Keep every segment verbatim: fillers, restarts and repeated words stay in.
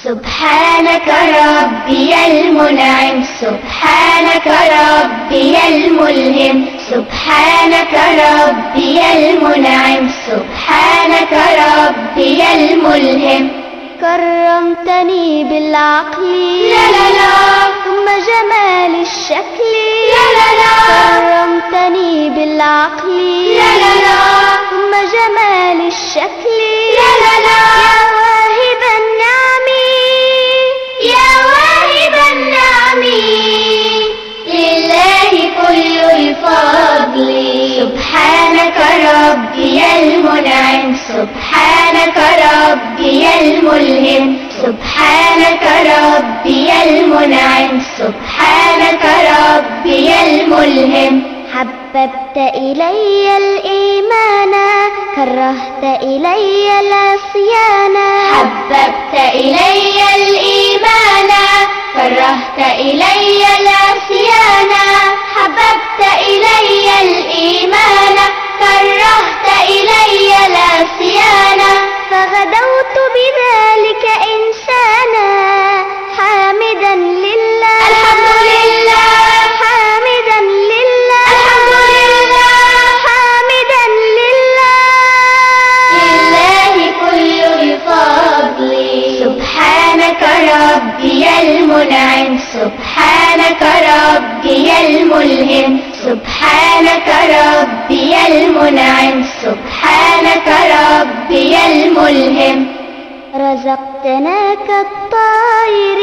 سبحانك ربي المنعم، سبحانك ربي الملهم، سبحانك ربي المنعم، سبحانك ربي الملهم. كرمتني بالعقل لا لا لا ثم جمال الشكل، لا لا لا كرمتني بالعقل لا لا لا ثم جمال الشكل، لا لا لا يا واهب النعم يا واهب النعم لله كل الفضل. سبحانك ربي المنعم، سبحانك ربي الملهم، سبحانك ربي المنعم، سبحانك ربي الملهم. حببت إلي الإيمان كرهت إلي العصيان، حببت إلي الإيمان كرهت إلي العصيان، حببت إلي الإيمان كرهت إلي العصيان. فغدوت بذلك إنسانا حامدا لله، الحمد لله حامدا لله، الحمد لله حامدا لله، لله كل الفضل. سبحانك ربي المنعم، سبحانك ربي الملهم، سبحانك ربي المنعم، سبحانك ربي الملهم. رزقتنا كالطائر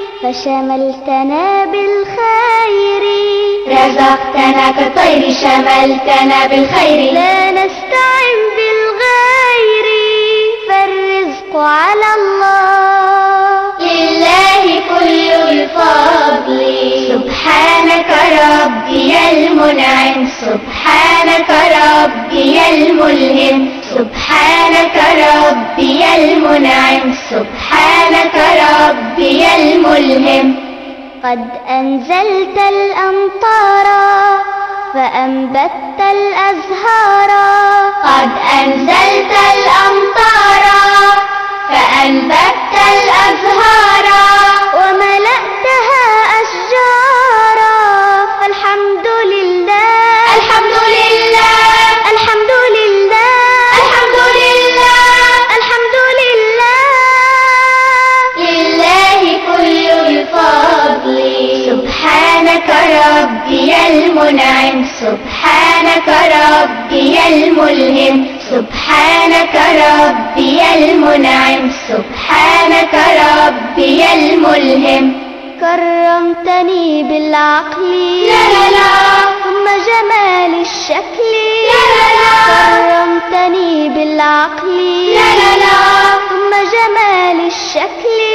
فشملتنا بالخير، رزقتنا كالطير شملتنا بالخير، لا نستعن بالغير فالرزق على الله، لله كل الفضل. سبحانك ربي المنعم، سبحانك ربي الملهم، سبحانك ربي المنعم، سبحانك ربي الملهم. قد أنزلت الأمطار فأنبت الأزهار، قد أنزلت الأمطار فأنبت الأزهار، وملأتها أشجارا، فالحمد لله الحمد لله الحمد لله الحمد لله الحمد لله، لله كل الفضل. سبحانك ربي المنعم، سبحانك ربي الملهم، سبحانك ربي المنعم، سبحانك ربي الملهم. كرمتني بالعقل لا لا لا ثم جمال الشكل، لا لا لا كرمتني بالعقل لا لا لا ثم جمال الشكل،